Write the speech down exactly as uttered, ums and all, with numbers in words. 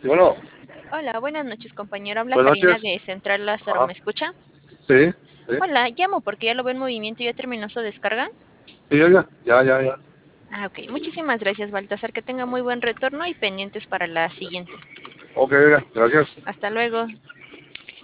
bueno, Hola, buenas noches, compañero. Habla buenas Karina noches. de Central Lázaro. Ajá, ¿Me escucha? sí, sí, Hola, llamo porque ya lo veo en movimiento y ya terminó su descarga. sí, oiga, ya, ya, ya. Ah, ok. Muchísimas gracias, Baltasar. Que tenga muy buen retorno y pendientes para la siguiente. Ok, oiga, gracias. Hasta luego.